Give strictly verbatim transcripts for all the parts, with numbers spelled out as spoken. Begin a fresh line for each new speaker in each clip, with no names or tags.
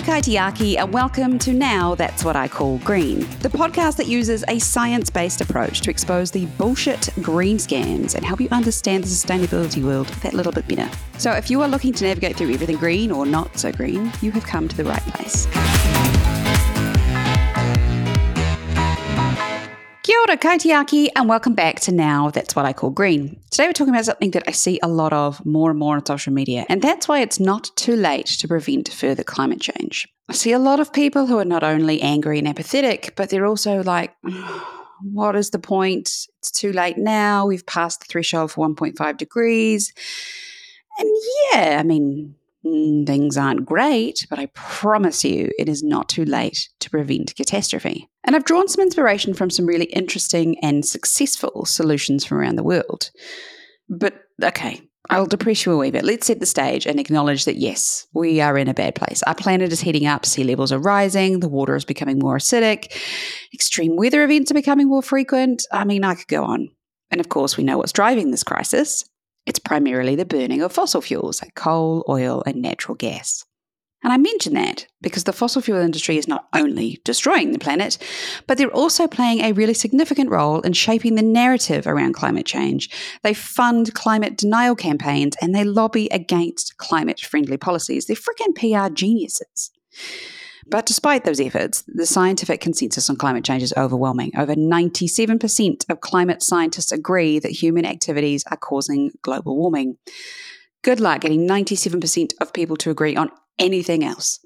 kaitiaki, and welcome to Now That's What I Call Green, the podcast that uses a science-based approach to expose the bullshit green scams and help you understand the sustainability world that little bit better. So if you are looking to navigate through everything green or not so green, you have come to the right place. Kia ora kaitiaki, and welcome back to Now That's What I Call Green. Today we're talking about something that I see a lot of more and more on social media, and that's why it's not too late to prevent further climate change. I see a lot of people who are not only angry and apathetic, but they're also like, what is the point? It's too late now. We've passed the threshold for one point five degrees. And yeah, I mean, things aren't great, but I promise you it is not too late to prevent catastrophe. And I've drawn some inspiration from some really interesting and successful solutions from around the world. But okay, I'll depress you a wee bit. Let's set the stage and acknowledge that yes, we are in a bad place. Our planet is heating up, sea levels are rising, the water is becoming more acidic, extreme weather events are becoming more frequent. I mean, I could go on. And of course, we know what's driving this crisis. It's primarily the burning of fossil fuels like coal, oil, and natural gas. And I mention that because the fossil fuel industry is not only destroying the planet, but they're also playing a really significant role in shaping the narrative around climate change. They fund climate denial campaigns and they lobby against climate-friendly policies. They're freaking P R geniuses. But despite those efforts, the scientific consensus on climate change is overwhelming. Over ninety-seven percent of climate scientists agree that human activities are causing global warming. Good luck getting ninety-seven percent of people to agree on anything else.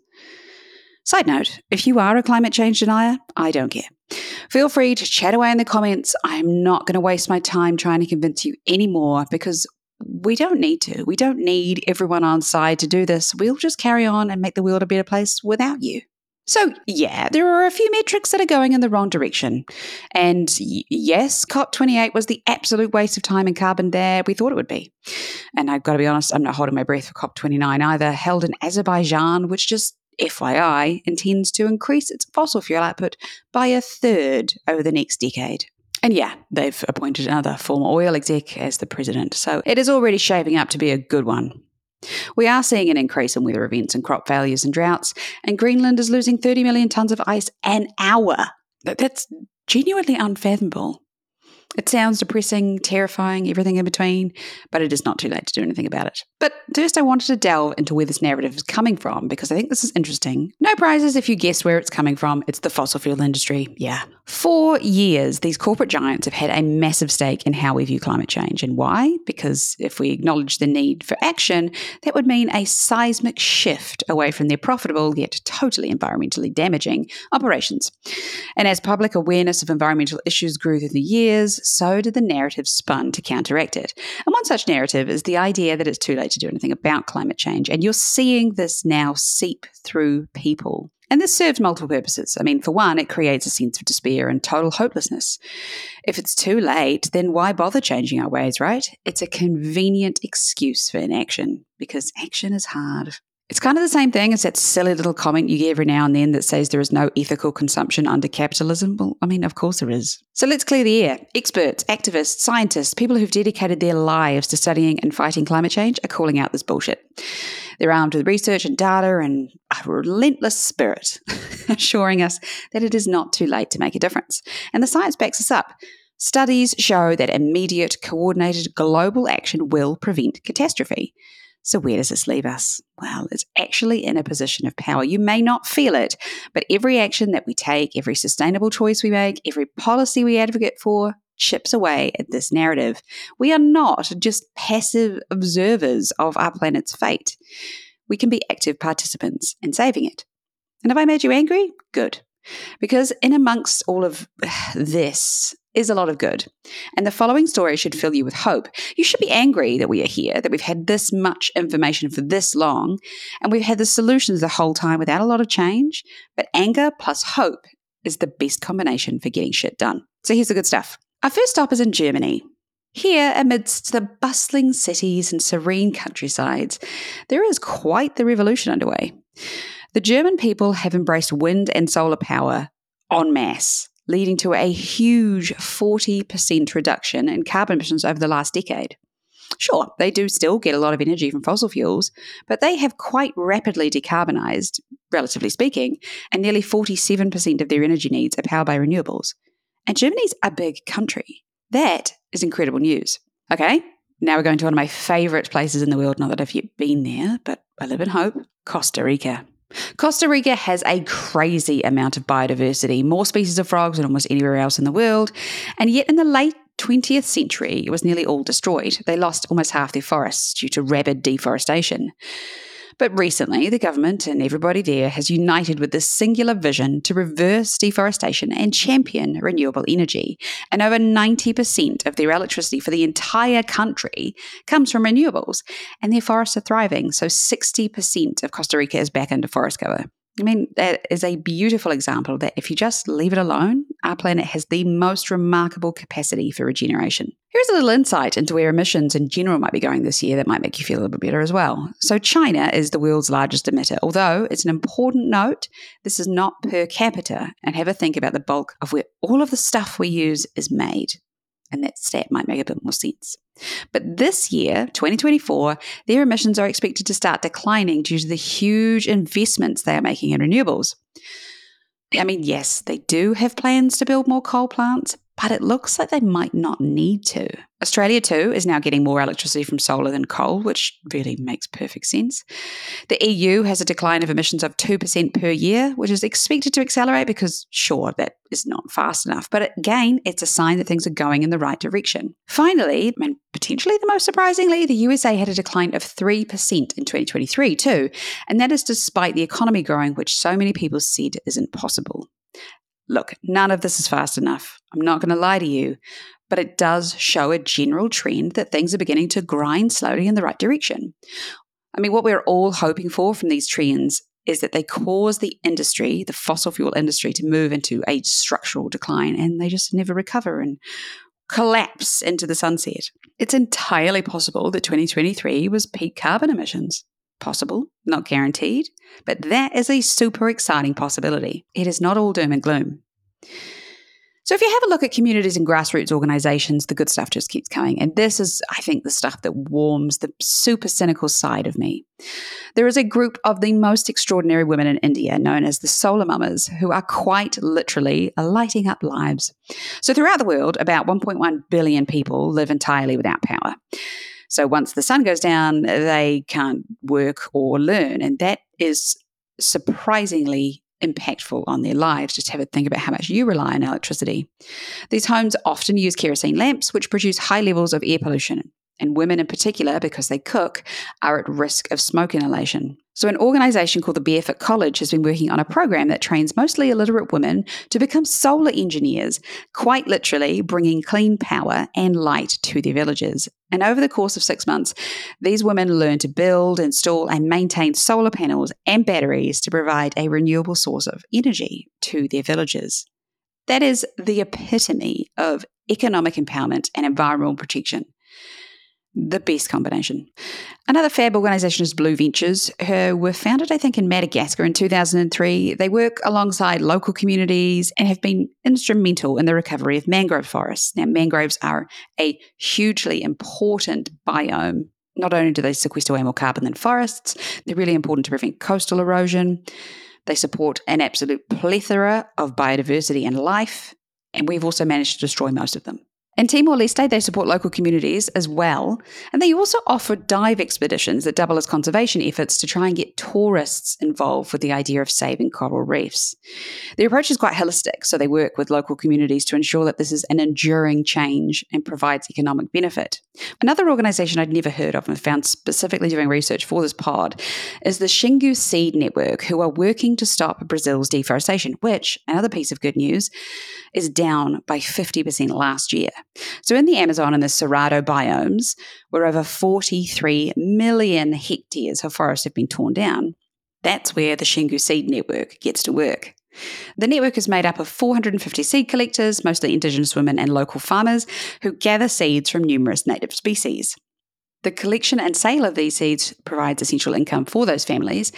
Side note, if you are a climate change denier, I don't care. Feel free to chat away in the comments. I'm not going to waste my time trying to convince you anymore because we don't need to. We don't need everyone on side to do this. We'll just carry on and make the world a better place without you. So yeah, there are a few metrics that are going in the wrong direction. And y- yes, COP twenty-eight was the absolute waste of time and carbon there we thought it would be. And I've got to be honest, I'm not holding my breath for COP twenty-nine either, held in Azerbaijan, which just F Y I intends to increase its fossil fuel output by a third over the next decade. And yeah, they've appointed another former oil exec as the president. So it is already shaping up to be a good one. We are seeing an increase in weather events and crop failures and droughts, and Greenland is losing thirty million tonnes of ice an hour. That's genuinely unfathomable. It sounds depressing, terrifying, everything in between, but it is not too late to do anything about it. But first I wanted to delve into where this narrative is coming from because I think this is interesting. No prizes if you guess where it's coming from. It's the fossil fuel industry. Yeah. For years, these corporate giants have had a massive stake in how we view climate change. And why? Because if we acknowledge the need for action, that would mean a seismic shift away from their profitable yet totally environmentally damaging operations. And as public awareness of environmental issues grew through the years, so did the narrative spun to counteract it. And one such narrative is the idea that it's too late to do anything about climate change. And you're seeing this now seep through people. And this serves multiple purposes. I mean, for one, it creates a sense of despair and total hopelessness. If it's too late, then why bother changing our ways, right? It's a convenient excuse for inaction because action is hard. It's kind of the same thing as that silly little comment you get every now and then that says there is no ethical consumption under capitalism. Well, I mean, of course there is. So let's clear the air. Experts, activists, scientists, people who've dedicated their lives to studying and fighting climate change are calling out this bullshit. They're armed with research and data and a relentless spirit, assuring us that it is not too late to make a difference. And the science backs us up. Studies show that immediate, coordinated global action will prevent catastrophe. So where does this leave us? Well, it's actually in a position of power. You may not feel it, but every action that we take, every sustainable choice we make, every policy we advocate for chips away at this narrative. We are not just passive observers of our planet's fate. We can be active participants in saving it. And have I made you angry? Good. Because in amongst all of this is a lot of good. And the following story should fill you with hope. You should be angry that we are here, that we've had this much information for this long, and we've had the solutions the whole time without a lot of change. But anger plus hope is the best combination for getting shit done. So here's the good stuff. Our first stop is in Germany. Here, amidst the bustling cities and serene countrysides, there is quite the revolution underway. The German people have embraced wind and solar power en masse, leading to a huge forty percent reduction in carbon emissions over the last decade. Sure, they do still get a lot of energy from fossil fuels, but they have quite rapidly decarbonised, relatively speaking, and nearly forty-seven percent of their energy needs are powered by renewables. And Germany's a big country. That is incredible news. Okay, now we're going to one of my favourite places in the world, not that I've yet been there, but I live in hope, Costa Rica. Costa Rica has a crazy amount of biodiversity, more species of frogs than almost anywhere else in the world, and yet in the late twentieth century, it was nearly all destroyed. They lost almost half their forests due to rapid deforestation. But recently, the government and everybody there has united with this singular vision to reverse deforestation and champion renewable energy. And over ninety percent of their electricity for the entire country comes from renewables. And their forests are thriving, so sixty percent of Costa Rica is back into forest cover. I mean, that is a beautiful example that if you just leave it alone, our planet has the most remarkable capacity for regeneration. Here's a little insight into where emissions in general might be going this year that might make you feel a little bit better as well. So China is the world's largest emitter, although it's an important note, this is not per capita, and have a think about the bulk of where all of the stuff we use is made. And that stat might make a bit more sense. But this year, twenty twenty-four, their emissions are expected to start declining due to the huge investments they are making in renewables. I mean, yes, they do have plans to build more coal plants, but it looks like they might not need to. Australia, too, is now getting more electricity from solar than coal, which really makes perfect sense. The E U has a decline of emissions of two percent per year, which is expected to accelerate because, sure, that is not fast enough. But again, it's a sign that things are going in the right direction. Finally, and potentially the most surprisingly, the U S A had a decline of three percent in twenty twenty-three, too. And that is despite the economy growing, which so many people said isn't possible. Look, none of this is fast enough. I'm not going to lie to you, but it does show a general trend that things are beginning to grind slowly in the right direction. I mean, what we're all hoping for from these trends is that they cause the industry, the fossil fuel industry, to move into a structural decline, and they just never recover and collapse into the sunset. It's entirely possible that twenty twenty-three was peak carbon emissions. Possible, not guaranteed, but that is a super exciting possibility. It is not all doom and gloom. So if you have a look at communities and grassroots organisations, the good stuff just keeps coming. And this is, I think, the stuff that warms the super cynical side of me. There is a group of the most extraordinary women in India known as the Solar Mamas who are quite literally lighting up lives. So throughout the world, about one point one billion people live entirely without power. So once the sun goes down, they can't work or learn. And that is surprisingly impactful on their lives. Just have a think about how much you rely on electricity. These homes often use kerosene lamps, which produce high levels of air pollution. And women in particular, because they cook, are at risk of smoke inhalation. So an organisation called the Barefoot College has been working on a program that trains mostly illiterate women to become solar engineers, quite literally bringing clean power and light to their villages. And over the course of six months, these women learn to build, install and maintain solar panels and batteries to provide a renewable source of energy to their villages. That is the epitome of economic empowerment and environmental protection. The best combination. Another fab organisation is Blue Ventures, who were founded, I think, in Madagascar in two thousand three. They work alongside local communities and have been instrumental in the recovery of mangrove forests. Now, mangroves are a hugely important biome. Not only do they sequester way more carbon than forests, they're really important to prevent coastal erosion. They support an absolute plethora of biodiversity and life, and we've also managed to destroy most of them. In Timor-Leste, they support local communities as well, and they also offer dive expeditions that double as conservation efforts to try and get tourists involved with the idea of saving coral reefs. Their approach is quite holistic, so they work with local communities to ensure that this is an enduring change and provides economic benefit. Another organisation I'd never heard of and found specifically doing research for this pod is the Xingu Seed Network, who are working to stop Brazil's deforestation, which, another piece of good news, is down by fifty percent last year. So in the Amazon and the Cerrado biomes, where over forty-three million hectares of forest have been torn down, that's where the Xingu Seed Network gets to work. The network is made up of four hundred fifty seed collectors, mostly Indigenous women and local farmers, who gather seeds from numerous native species. The collection and sale of these seeds provides essential income for those families,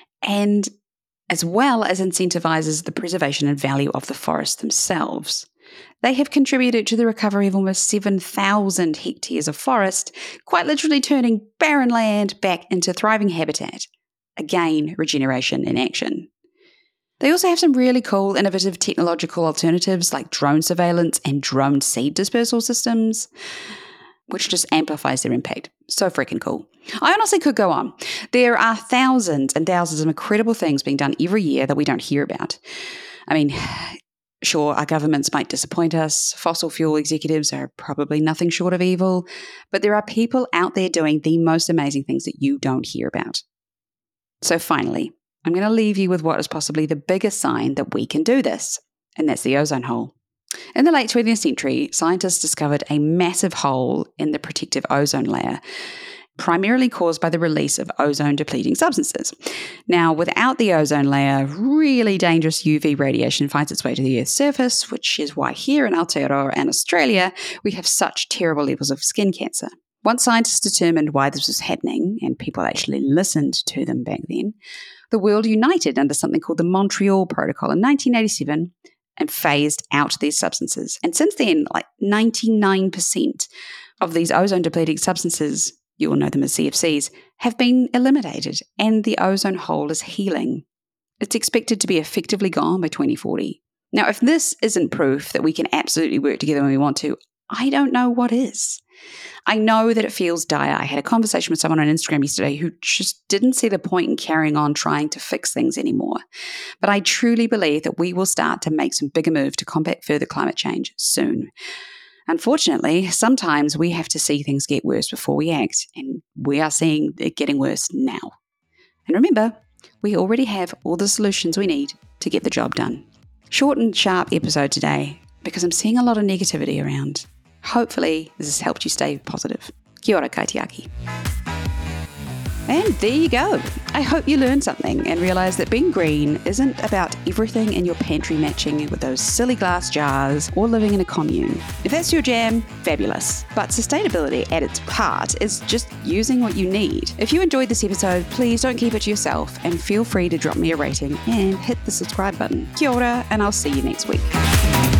and as well as incentivizes the preservation and value of the forests themselves. They have contributed to the recovery of almost seven thousand hectares of forest, quite literally turning barren land back into thriving habitat. Again, regeneration in action. They also have some really cool, innovative technological alternatives like drone surveillance and drone seed dispersal systems, which just amplifies their impact. So freaking cool. I honestly could go on. There are thousands and thousands of incredible things being done every year that we don't hear about. I mean, sure, our governments might disappoint us. Fossil fuel executives are probably nothing short of evil. But there are people out there doing the most amazing things that you don't hear about. So finally, I'm going to leave you with what is possibly the biggest sign that we can do this, and that's the ozone hole. In the late twentieth century, scientists discovered a massive hole in the protective ozone layer, primarily caused by the release of ozone-depleting substances. Now, without the ozone layer, really dangerous U V radiation finds its way to the Earth's surface, which is why here in Aotearoa and Australia, we have such terrible levels of skin cancer. Once scientists determined why this was happening, and people actually listened to them back then, the world united under something called the Montreal Protocol in nineteen eighty-seven and phased out these substances. And since then, like ninety-nine percent of these ozone-depleting substances, you all know them as C F Cs, have been eliminated, and the ozone hole is healing. It's expected to be effectively gone by twenty forty. Now, if this isn't proof that we can absolutely work together when we want to, I don't know what is. I know that it feels dire. I had a conversation with someone on Instagram yesterday who just didn't see the point in carrying on trying to fix things anymore. But I truly believe that we will start to make some bigger moves to combat further climate change soon. Unfortunately, sometimes we have to see things get worse before we act, and we are seeing it getting worse now. And remember, we already have all the solutions we need to get the job done. Short and sharp episode today, because I'm seeing a lot of negativity around. Hopefully, this has helped you stay positive. Kia ora kaitiaki. And there you go. I hope you learned something and realised that being green isn't about everything in your pantry matching with those silly glass jars or living in a commune. If that's your jam, fabulous. But sustainability at its heart is just using what you need. If you enjoyed this episode, please don't keep it to yourself and feel free to drop me a rating and hit the subscribe button. Kia ora, and I'll see you next week.